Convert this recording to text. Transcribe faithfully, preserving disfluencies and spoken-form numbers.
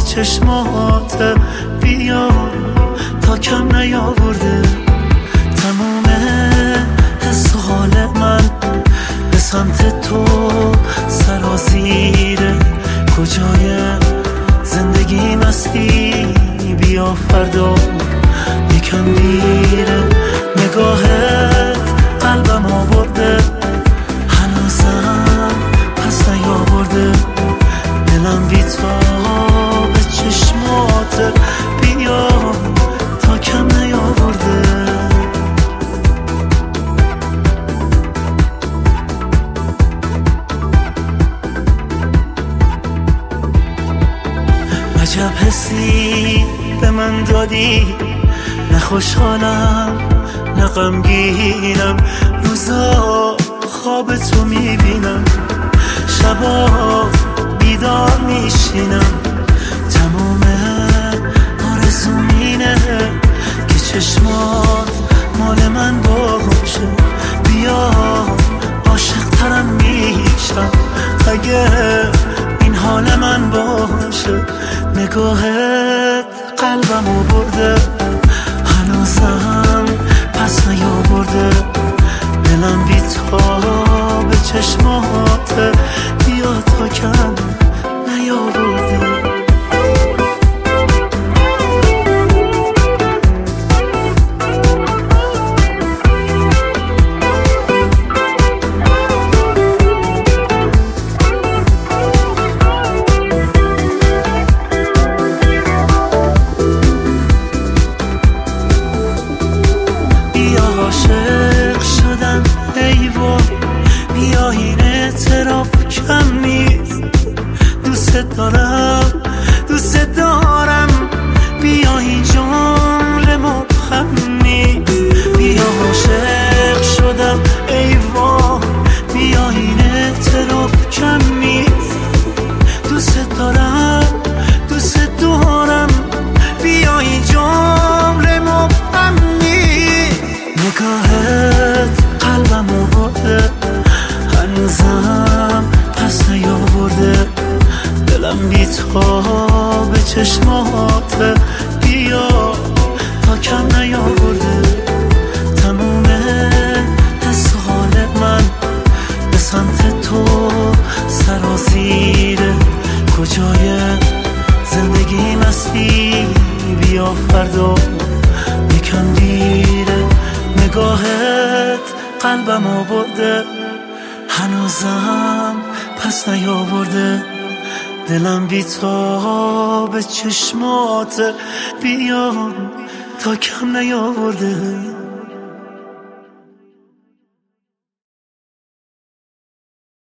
چشمات بیا تا کم نیاورده تموم حس و حال من به سمت تو سرازیره کجای زندگی مستی بیا فردا یکم دیره نگاهت قلبم آورده هنوزم پس نیاورده دلم بی تا به چشمات بیا تا کم نیاورده عجب حسی به من دادی نه خوشحالم نه غمگینم روزا خواب تو میبینم شبا بیدار میشینم تمام آرزوم اینه که چشمات مال من باشه بیا عاشق ترم میشم اگه این حال من باشه نگاهت قلبمو برده هنوزم پس نیاورده دلم بی تا به چشمات بیا تا کم نیاورده عاشق شدم ای وای بیا این اعتراف کم نیست دوست دارم دوست دارم بیا این جمله مبهم نیست بیا عاشق شدم ای وای بیا این اعتراف کم نیست دوست دارم دوست دارم بیا این جمله مبهم نیست نگاهت قلبمو برده هنوزم پس نیاورده دلم بی تا به چشمات بیا تا کم نیاورده تموم حس و حال من به سمت تو سرازیره کجای زندگی مستی بیا فردا یکم دیره نگاهت قلبم آورده هنوزم پس نیاورده دلم بی تا به چشمات بیا تا کم نیاورده